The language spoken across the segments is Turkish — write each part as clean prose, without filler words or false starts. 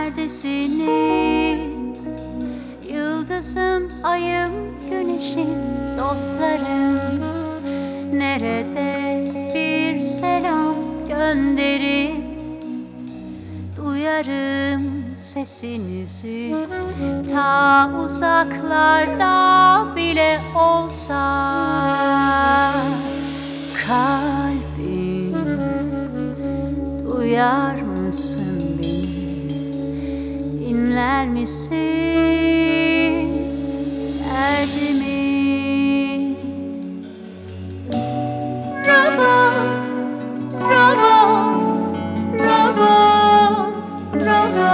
neredesiniz? Yıldızım, ayım, güneşim, dostlarım. Nerede bir selam gönderip duyarım sesinizi. Ta uzaklarda bile olsa kalbim, duyar mısın beni? Dinler misin derdimi? Raba, raba, raba, raba.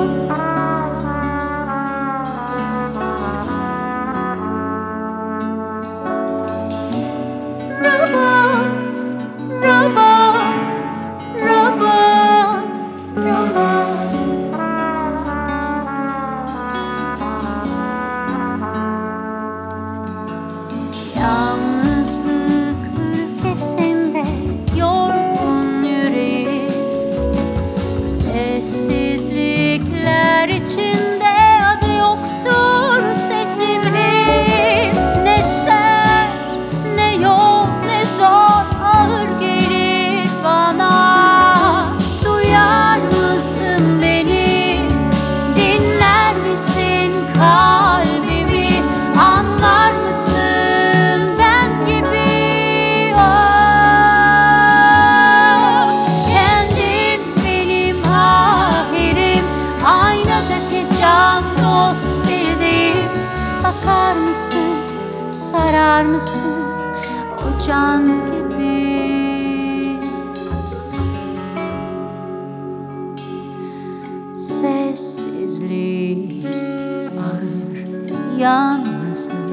Raba, raba, raba, raba. Yalnızlık ülkesinde yorgun yüreğim, sessizlikler içinde adı yoktur sesimin. Ne ser, ne yol, ne zor ağır gelir bana. Duyar mısın beni? Dinler misin kalbimi? Anlar mısın ben gibi? Of, kendim benim ahirim, aynadaki can dost bildiğim. Bakar mısın, sarar mısın o can gibi? Sessizlik, ağır yalnızlık.